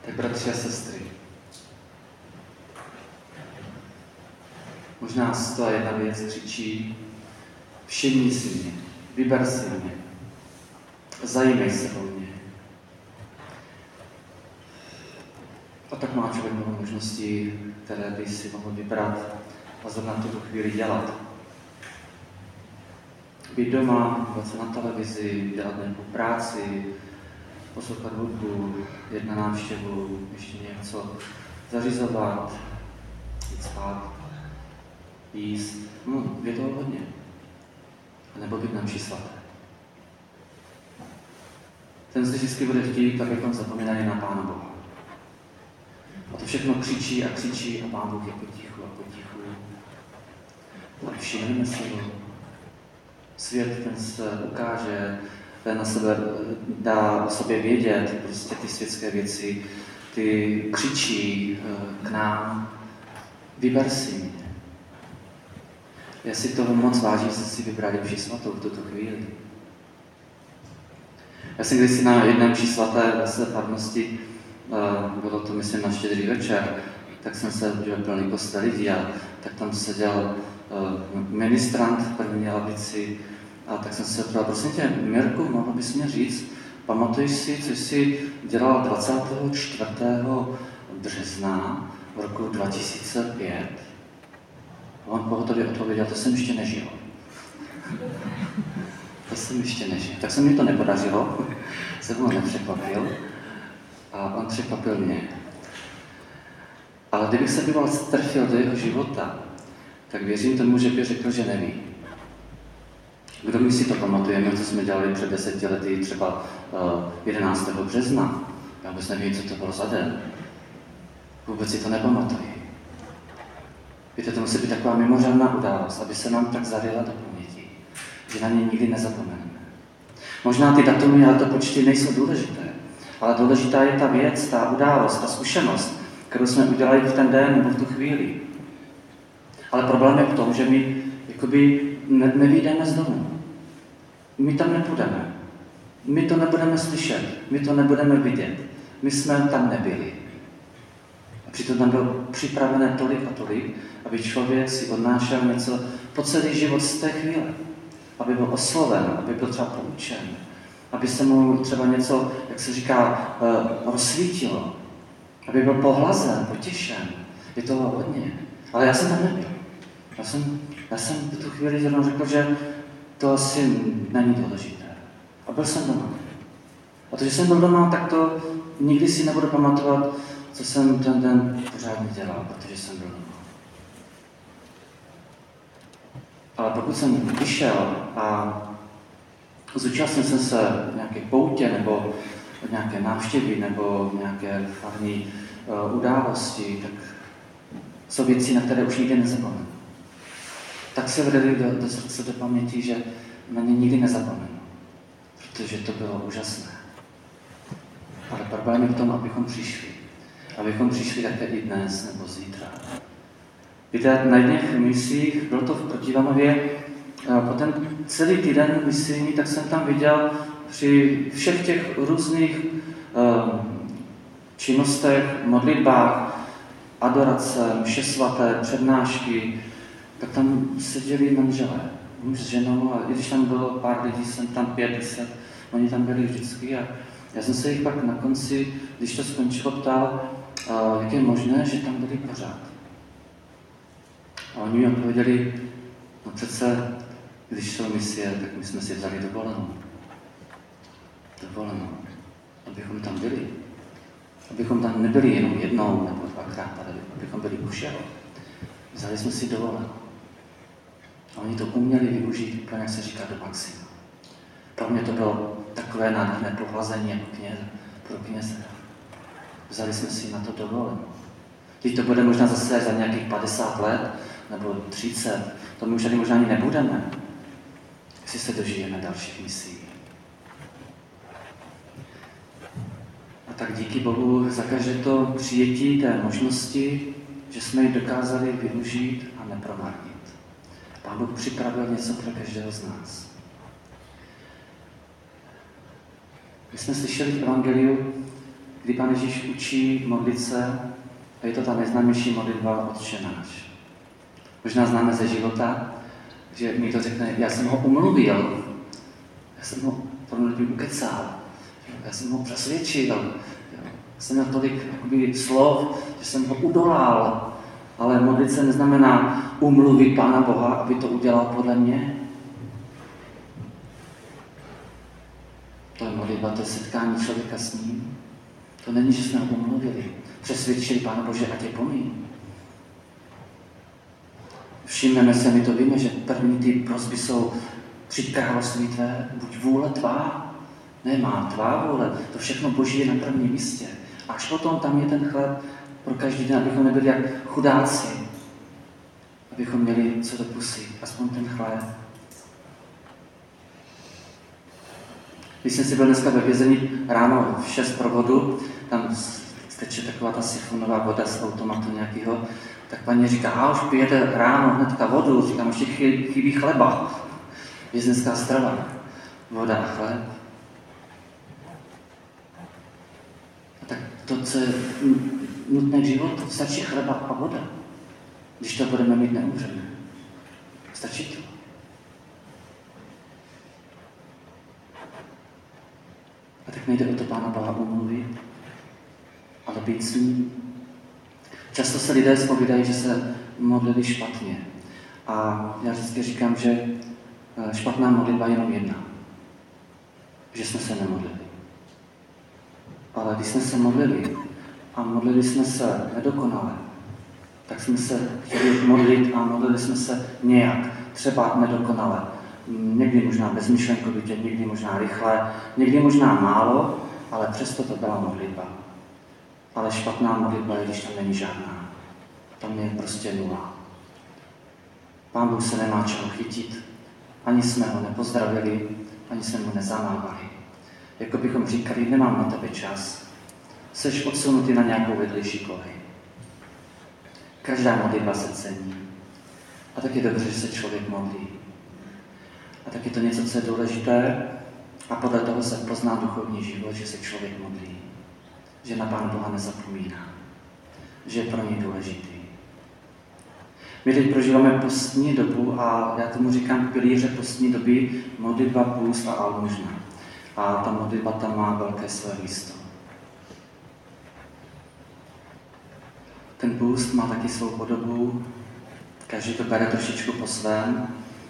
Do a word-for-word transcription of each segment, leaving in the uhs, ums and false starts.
Tak bratři a sestry, možná sto a jedna věc křičí: všimni si mě, vyber si mě, zajímej se o mě. A tak má člověk mnoho možností, které by si mohl vybrat a zrovna tuto chvíli dělat. Být doma, dívat se na televizi, dělat nějakou práci, poslouchat hudbu, jít na návštěvu, ještě něco zařizovat, jít spát, jíst. No, je toho hodně. Nebo být na mši svaté. Ten si vždycky bude chtít, abychom zapomínali na Pána Boha. A to všechno křičí a křičí a Pán Bůh je potichu a potichu. A všimneme si ho. Svět ten se ukáže, ten na sebe dá o sobě vědět, prostě ty světské věci, ty křičí k nám: vyber si mě. Já si toho moc vážím, že si vybrali mši svatou v tuto chvíli. Já jsem kdysi na jedné mši svaté ve své farnosti, bylo to myslím na štědrý večer, tak jsem se byl plný kostel lidí a tak tam seděl ministrant v první lavici a tak jsem se ptal: prosím tě, Mirku, mohl bys mě říct, pamatuješ si, co jsi dělal dvacátého čtvrtého března v roku dva tisíce pět? A on pohotově odpověděl: to jsem ještě nežil. To jsem ještě nežil. Tak se mi to nepodařilo, jsem ho nepřekvapil a on překvapil mě. Ale kdybych se býval strfil do jeho života, tak věřím tomu, že by řekl, že neví. Kdo my si to pamatujeme, co jsme dělali před deseti lety, třeba jedenáctého března? Já vůbec nevím, co to bylo za den. Vůbec si to nepamatuji. Víte, to musí být taková mimořádná událost, aby se nám tak zaryla do paměti, že na ně nikdy nezapomeneme. Možná ty datumy a to počty nejsou důležité, ale důležitá je ta věc, ta událost, ta zkušenost, kterou jsme udělali v ten den nebo v tu chvíli. Ale problém je v tom, že my jakoby ne, nevyjdeme z domu. My tam nepůjdeme. My to nebudeme slyšet, my to nebudeme vidět. My jsme tam nebyli. A přitom tam bylo připravené tolik a tolik, aby člověk si odnášel něco po celý život z té chvíle. Aby byl osloven, aby byl třeba poučen, aby se mu třeba něco, jak se říká, rozsvítilo, aby byl pohlazen, potěšen. Je toho hodně. Ale já jsem tam nebyl. Já jsem, já jsem v tu chvíli zrovna řekl, že to asi není důležité. A byl jsem doma. A to, že jsem byl doma, tak to nikdy si nebudu pamatovat, co jsem ten den pořádně dělal, protože jsem byl doma. Ale pokud jsem vyšel a zúčastnil jsem se nějaké poutě, nebo nějaké návštěvy, nebo nějaké farní uh, události, tak jsou věci, na které už nikdy nezapomenu. Tak se vredli do, do srdce, do paměti, že na ně nikdy nezapomenu, protože to bylo úžasné. Ale problém je v tom, abychom přišli. Abychom přišli také i dnes nebo zítra. Víte, na jedných misích, bylo to v Protivanově, po ten celý týden misijní, tak jsem tam viděl při všech těch různých um, činnostech, modlitbách, adorace, mše svaté, přednášky, tak tam seděli manželé, muž s ženou, a i když tam bylo pár lidí, jsem tam pět, deset, oni tam byli vždycky a já jsem se jich pak na konci, když to skončilo, ptal, uh, jak je možné, že tam byli pořád. A oni mi odpověděli: no přece, když jsou misie, tak my jsme si vzali dovolenou. Dovolenou, abychom tam byli. Abychom tam nebyli jenom jednou nebo dvakrát, ale abychom byli u všeho. Vzali jsme si dovolenou. A oni to uměli využít, úplně jak se říká, do maxima. Pro mě to bylo takové nádherné pohlazení jako kněz, pro kněze. Vzali jsme si na to dovolenou. Teď to bude možná zase za nějakých padesát let, nebo třicet, to my už tady možná ani nebudeme, jestli se dožijeme dalších misí. A tak díky Bohu za každé to přijetí té možnosti, že jsme ji dokázali využít a nepromarnit. Pán Bůh připravil něco pro každého z nás. My jsme slyšeli v Evangeliu, kdy Pán Ježíš učí modlit se, a je to ta nejznámější modlitba Otče náš. Možná známe ze života, že mi to řekne, já jsem ho umluvil, já jsem ho promluvil ukecal, já jsem ho přesvědčil, já jsem měl tolik jakoby, slov, že jsem ho udolal, ale modlit se neznamená umluvit Pána Boha, aby to udělal podle mě. To je modlitba, to je setkání člověka s ním. To není, že jsme ho umluvili, přesvědčili Pána Bože, ať je pomíň. Všimneme se, my to víme, že první ty prosby jsou přijď království tvé, buď vůle tvá, ne má tvá vůle, to všechno Boží je na prvním místě. Až potom tam je ten chleb pro každý den, abychom nebyli jak chudáci, abychom měli co do pusy, aspoň ten chleb. Když jsem si byl dneska ve vězení ráno v šest pro vodu, tam steče taková ta sifonová voda z automatu nějakého, tak paní říká, a už pijete ráno hnedka vodu, říkám, ještě chybí chleba. Vězenská strava, voda a chleb. A tak to, co je nutné k životu, stačí chleba a voda. Když to budeme mít, neumřeme. Stačí to. A tak nejde o to Pána Boha umluvit, ale být s ním. Často se lidé zpovídají, že se modlili špatně. A já vždycky říkám, že špatná modlitba je jenom jedna. Že jsme se nemodlili. Ale když jsme se modlili a modlili jsme se nedokonale, tak jsme se chtěli modlit a modlili jsme se nějak, třeba nedokonale. Někdy možná bezmyšlenkovitě, někdy možná rychle, někdy možná málo, ale přesto to byla modlitba. Ale špatná modlitba je, když tam není žádná. Tam je prostě nula. Pán Bůh se nemá čeho chytit. Ani jsme ho nepozdravili, ani jsme mu nezamávali. Jako bychom říkali, nemám na tebe čas. Jseš odsunutý na nějakou vedlejší kolej. Každá modlitba se cení. A tak je dobře, že se člověk modlí. A tak je to něco, co je důležité a podle toho se pozná duchovní život, že se člověk modlí. Že na Pána Boha nezapomíná. Že je pro něj důležitý. My teď prožíváme postní dobu a já tomu říkám pilíře postní doby modlitba, půst a almužna. A ta modlitba tam má velké své místo. Ten půst má taky svou podobu, každý to bere trošičku po svém.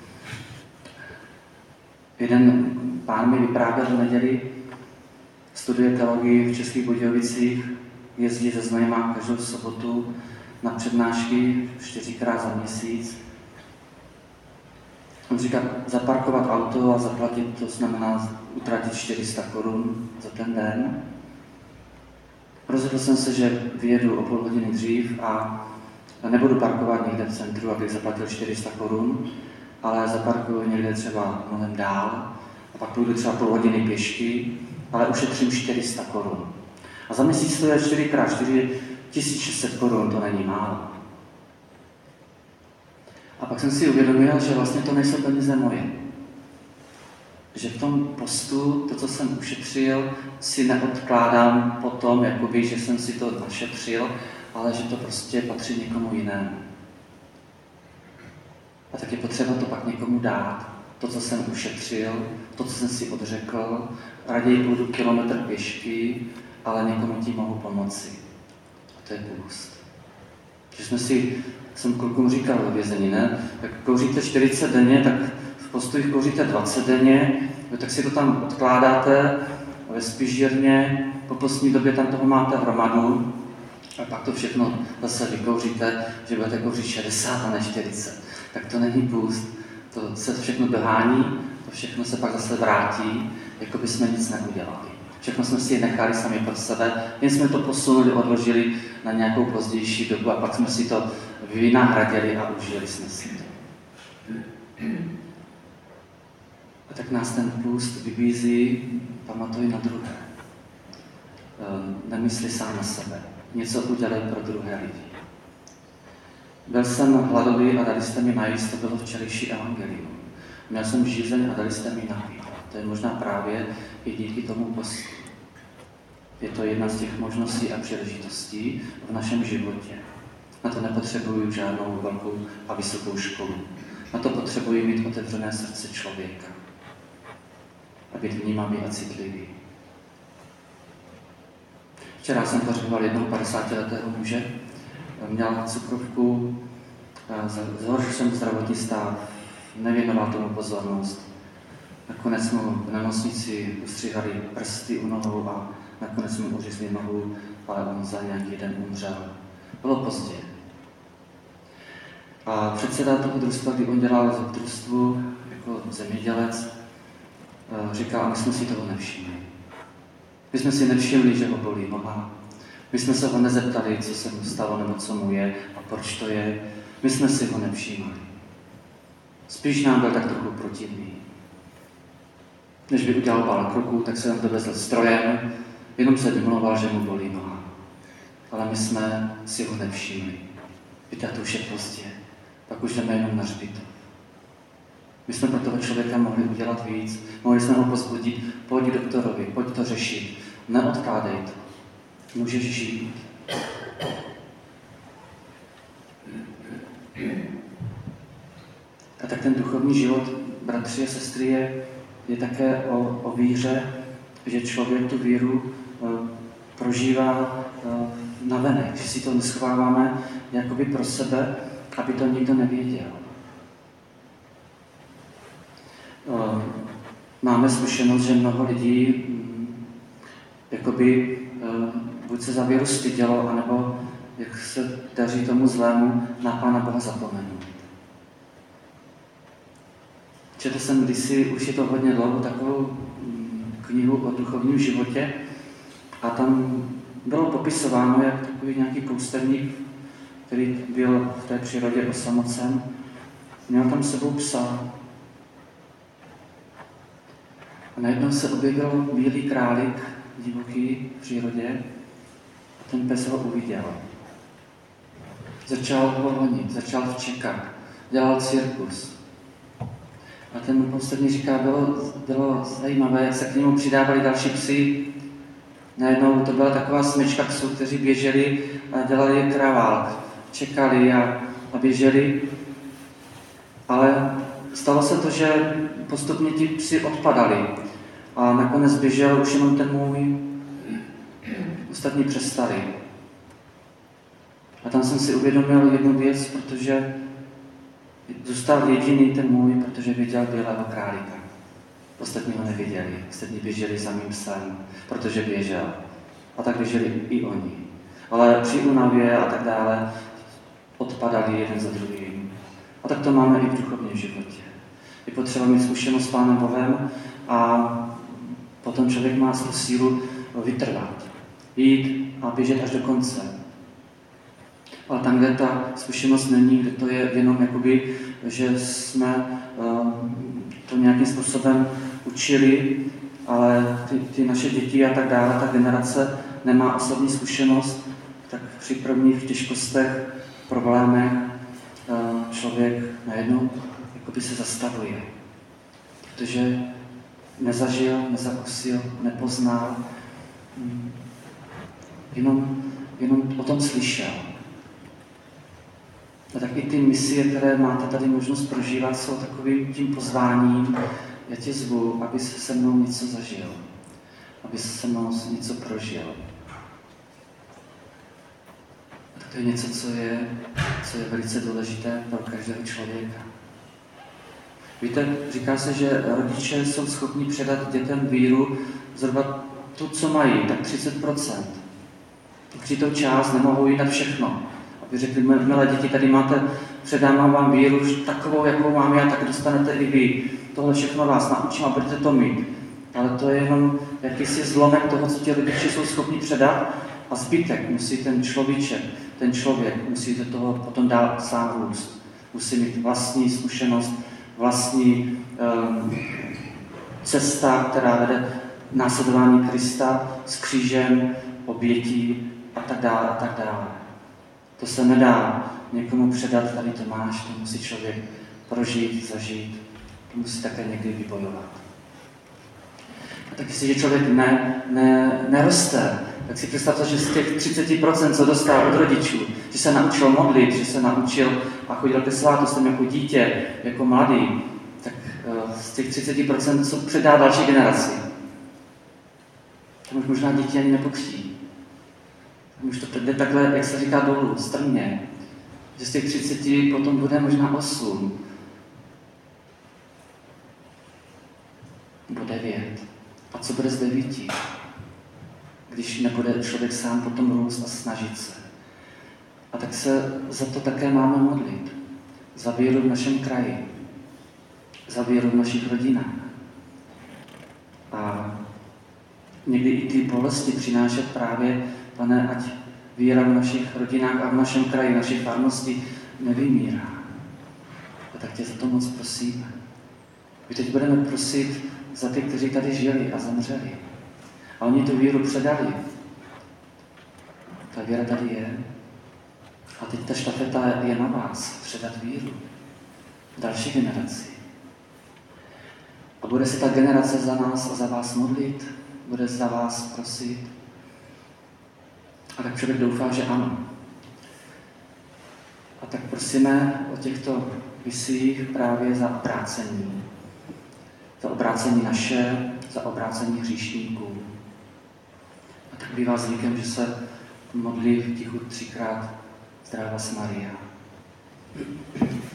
Jeden pán mi vyprávěl v neděli, studuje teologii v Českých Budějovicích, jezdí ze Znojma každou sobotu na přednášky čtyřikrát za měsíc. On říká, zaparkovat auto a zaplatit, to znamená utratit čtyři sta korun za ten den. Rozhodl jsem se, že vyjedu o půl hodiny dřív a nebudu parkovat někde v centru, abych zaplatil čtyři sta korun, ale zaparkuju někde třeba mnohem dál a pak půjdu třeba půl hodiny pěšky, ale ušetřím čtyři sta korun. A za měsíc to je čtyři krát čtyři tisíc šest set korun, to není málo. A pak jsem si uvědomil, že vlastně to nejsou peníze moje. Že v tom postu, to, co jsem ušetřil, si neodkládám potom, jakoby, že jsem si to našetřil, ale že to prostě patří někomu jinému. A tak je potřeba to pak někomu dát. To, co jsem ušetřil, to, co jsem si odřekl, raději půjdu kilometr pěšky, ale někomu tím mohu pomoci. A to je půst. Když jsme si, jsem klukům říkal ve vězení, ne? Tak kouříte čtyřicet denně, tak v postojích kouříte dvacet denně, tak si to tam odkládáte ve spižírně, po postní době tam toho máte hromadu a pak to všechno zase vykouříte, že budete kouřit šedesát a ne čtyřicet. Tak to není půst, to se všechno dohání, to všechno se pak zase vrátí, jako by jsme nic neudělali. Všechno jsme si nechali sami pro sebe, jen jsme to posunuli, odložili na nějakou pozdější dobu a pak jsme si to vynahradili a užili jsme si to. A tak nás ten půst vybízí, pamatuj na druhé. Nemysli sám na sebe. Něco udělej pro druhé lidi. Byl jsem hladový a dali jste mi najíst, to bylo včerejší evangelium. Měl jsem žízeň a dali jste mi napít. To je možná právě i díky tomu postu. Je to jedna z těch možností a příležitostí v našem životě. Na to nepotřebuju žádnou velkou a vysokou školu. Na to potřebuji mít otevřené srdce člověka. A být vnímavý a citlivý. Včera jsem pohřboval jednoho padesátiletého muže. Měl cukrovku, zhoršil jsem zdravotní stav, nevěnoval tomu pozornost. Nakonec mu v nemocnici ustříhali prsty u nohou a nakonec mu uřízli nohu, ale on za nějaký den umřel. Bylo pozdě. A předseda toho družstva, kdy on dělal v družstvu jako zemědělec, říkal, a my jsme si toho nevšimli. My jsme si nevšimli, že ho bolí noha. My jsme se ho nezeptali, co se mu stalo nebo co mu je a proč to je. My jsme si ho nevšimli. Spíš nám byl tak trochu protivný. Než by udělal pár kroků, tak se nám dovezl strojem, jenom se vymlouval, že mu bolí noha. Ale my jsme si ho nevšimli. Víte, to už je pozdě. Pak už jdeme jenom na hřbitov. My jsme pro toho člověka mohli udělat víc. Mohli jsme ho pozbudit, pojď k doktorovi, pojď to řešit. Neodkládej to. Můžeš žít. A tak ten duchovní život, bratři a sestry, je, je také o, o víře, že člověk tu víru uh, prožívá uh, navenek, že si to neschováváme jakoby pro sebe, aby to nikdo nevěděl. Uh, máme zkušenost, že mnoho lidí um, jakoby uh, buď se za víru stydělo, anebo jak se daří tomu zlému na Pána Boha zapomenout. Četl jsem kdysi, už je to hodně dlouho, takovou knihu o duchovním životě a tam bylo popisováno, jak takový nějaký poustevník, který byl v té přírodě osamocen, měl tam sebou psa. A najednou se objevil bílý králík, divoký v přírodě, a ten pes ho uviděl. Začal ho honit, začal čekat, dělal cirkus. A ten poslední říká, bylo, bylo zajímavé, jak se k němu přidávali další psi. Najednou to byla taková smyčka psů, kteří běželi a dělali kravál. Čekali a, a běželi. Ale stalo se to, že postupně ti psi odpadali. A nakonec běžel už jenom ten můj. Ostatní přestali. A tam jsem si uvědomil jednu věc, protože zůstal jediný ten můj, protože viděl bílého králíka. Ostatní ho neviděli. Ostatní běželi za mým psem, protože běžel. A tak běželi i oni. Ale při únavě a tak dále odpadali jeden za druhým. A tak to máme i v duchovním životě. Je potřeba mít zkušenost s Pánem Bohem a potom člověk má tu sílu vytrvat. Jít a běžet až do konce. Ale tam, kde ta zkušenost není, kde to je jenom jakoby, že jsme uh, to nějakým způsobem učili, ale ty, ty naše děti a tak dále, ta generace nemá osobní zkušenost, tak při prvních těžkostech, problémech uh, člověk najednou jakoby se zastavuje. Protože nezažil, nezakusil, nepoznal, um, jenom, jenom o tom slyšel. A tak i ty misie, které máte tady možnost prožívat, jsou takovým tím pozváním. Já tě zvu, aby se se mnou něco zažil. Aby se se mnou něco prožil. A tak to je něco, co je, co je velice důležité pro každého člověka. Víte, říká se, že rodiče jsou schopni předat dětem víru zhruba to, co mají, tak třicet procent. Určitou část nemohou jít na všechno. Aby řekli, milé děti, tady máte, předám vám víru takovou, jakou mám já, tak dostanete i vy. Tohle všechno vás naučím a budete to mít. Ale to je jenom jakýsi zlomek toho, co ti rodiče jsou schopni předat a zbytek musí ten človíček, ten člověk musí do toho potom dál sám růst. Musí mít vlastní zkušenost, vlastní um, cesta, která vede následování Krista s křížem, obětí a tak dále a tak dále. To se nedá někomu předat, tady to máš, to musí člověk prožít, zažít, to musí také někdy vybojovat. A tak jestliže člověk ne, ne, neroste tak si představte, že z těch třicet procent, co dostal od rodičů, že se naučil modlit, že se naučil a chodil ke svátostem jako dítě, jako mladý, tak z těch třicet procent, co předá další generaci. Tam už možná dítě ani nepokří. Tam už to jde takhle, jak se říká, dolů, strmě. Že z těch třiceti potom bude možná osm. Nebo devět. A co bude z devíti? Když nebude člověk sám potom růst a snažit se. A tak se za to také máme modlit. Za víru v našem kraji. Za víru v našich rodinách. A někdy i ty bolesti přinášet právě, Pane, ať víra v našich rodinách a v našem kraji, v naší farnosti nevymírá. A tak tě za to moc prosíme. My teď budeme prosit za ty, kteří tady žili a zemřeli. A oni tu víru předali. Ta víra tady je. A teď ta štafeta je na vás, předat víru další generaci. A bude se ta generace za nás a za vás modlit, bude za vás prosit. A tak člověk doufá, že ano. A tak prosíme o těchto misích právě za obrácení. Za obrácení naše, za obrácení hříšníků. A tak bývá zvykem, že se modlí v tichu třikrát Zdráva Maria.